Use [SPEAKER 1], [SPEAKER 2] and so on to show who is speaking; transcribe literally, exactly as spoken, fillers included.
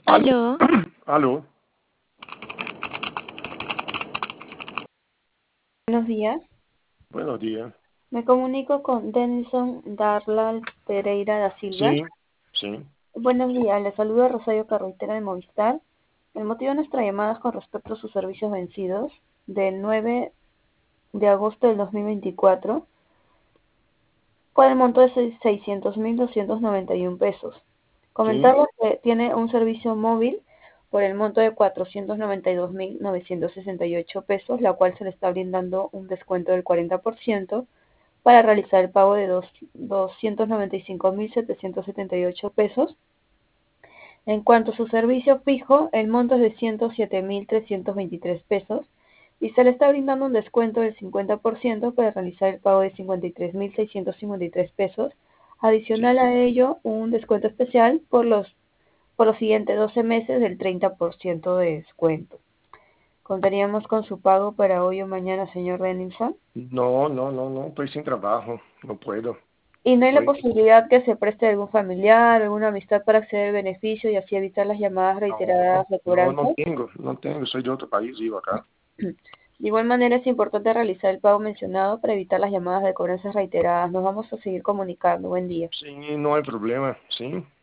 [SPEAKER 1] Aló,
[SPEAKER 2] Aló,
[SPEAKER 1] aló,
[SPEAKER 2] buenos días.
[SPEAKER 1] buenos días.
[SPEAKER 2] Me comunico con Denison Darlal Pereira da Silva.
[SPEAKER 1] Sí, sí,
[SPEAKER 2] Buenos días, le saluda Rosario Carretera de Movistar. El motivo de nuestra llamada es con respecto a sus servicios vencidos del nueve de agosto del dos mil veinticuatro por el monto de seiscientos mil doscientos noventa y uno pesos.
[SPEAKER 1] sí,
[SPEAKER 2] Comentarles que tiene un servicio móvil por el monto de cuatrocientos noventa y dos mil novecientos sesenta y ocho pesos, la cual se le está brindando un descuento del cuarenta por ciento para realizar el pago de doscientos noventa y cinco mil setecientos setenta y ocho pesos. En cuanto a su servicio fijo, el monto es de ciento siete mil trescientos veintitrés pesos y se le está brindando un descuento del cincuenta por ciento para realizar el pago de cincuenta y tres mil seiscientos cincuenta y tres pesos.
[SPEAKER 1] sí.
[SPEAKER 2] Adicional a ello, un descuento especial por los, por los siguientes doce meses del treinta por ciento de descuento. ¿Contaríamos con su pago para hoy o mañana, señor Renilson?
[SPEAKER 1] No, no, no, no, estoy sin trabajo, no puedo.
[SPEAKER 2] Y no hay la
[SPEAKER 1] Estoy,
[SPEAKER 2] posibilidad que se preste algún familiar, alguna amistad para acceder al beneficio y así evitar las llamadas
[SPEAKER 1] no,
[SPEAKER 2] reiteradas de
[SPEAKER 1] no, no
[SPEAKER 2] cobranza.
[SPEAKER 1] tengo, no tengo, soy de otro país, vivo acá.
[SPEAKER 2] De igual manera es importante realizar el pago mencionado para evitar las llamadas de cobranzas reiteradas. Nos vamos a seguir comunicando. Buen día.
[SPEAKER 1] Sí, no hay problema, sí.